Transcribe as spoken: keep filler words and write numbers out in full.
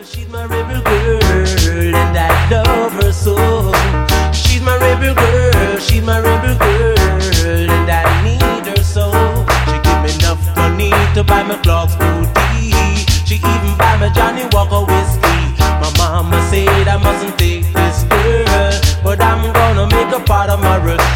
She's my rebel girl, and I love her so. She's my rebel girl, she's my rebel girl, and I need her so. She give me enough money to buy my clocks booty. She even buy my Johnny Walker whiskey. My mama said I mustn't take this girl, but I'm gonna make her part of my routine.